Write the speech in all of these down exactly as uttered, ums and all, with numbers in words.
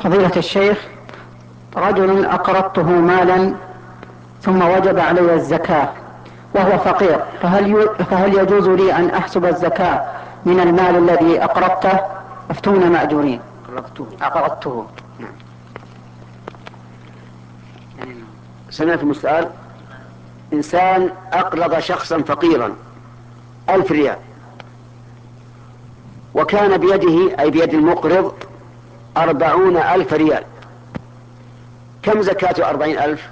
فضيلة الشيخ، رجل أقرضته مالا ثم وجب علي الزكاة وهو فقير، فهل فهل يجوز لي أن أحسب الزكاة من المال الذي أقرضته؟ أفتونا مأجورين. أقرضته. سمعتم السؤال؟ إنسان أقرض شخصا فقيرا ألف ريال، وكان بيده أي بيد المقرض أربعون ألف ريال. كم زكاة أربعين ألف؟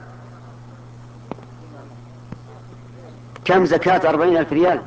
كم زكاة أربعين ألف ريال؟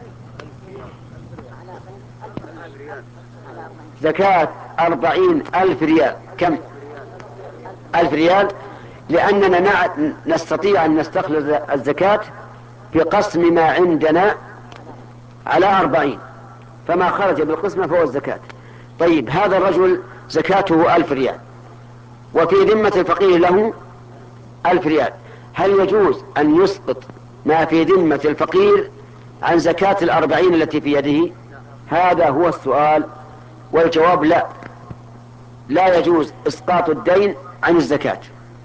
زكاة أربعين ألف ريال كم؟ ألف ريال، لأننا نستطيع أن نستخلص الزكاة بقسم ما عندنا على أربعين، فما خرج بالقسمة فهو الزكاة. طيب، هذا الرجل زكاته ألف ريال وفي ذمة الفقير له ألف ريال، هل يجوز أن يسقط ما في ذمة الفقير عن زكاة الأربعين التي في يده؟ هذا هو السؤال، والجواب لا، لا يجوز إسقاط الدين عن الزكاة.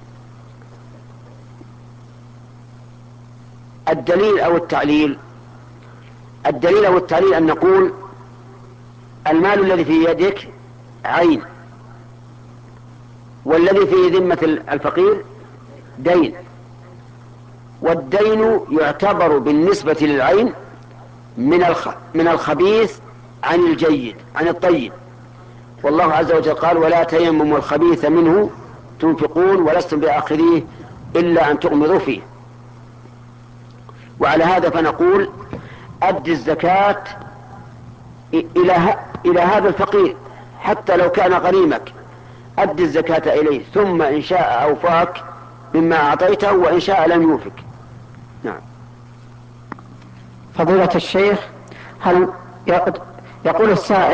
الدليل أو التعليل الدليل أو التعليل أن نقول المال الذي في يدك عين، والذي في ذمة الفقير دين، والدين يعتبر بالنسبة للعين من من الخبيث عن الجيد عن الطيب، والله عز وجل قال: ولا تيمموا الخبيث منه تنفقون ولستم بآخذيه إلا أن تغمضوا فيه. وعلى هذا فنقول أد الزكاة إلى إلى هذا الفقير حتى لو كان غريمك، أد الزكاة إليه، ثم إن شاء أوفاك مما أعطيته وإن شاء لم يوفك. نعم. فضيلة الشيخ، هل يقول السائل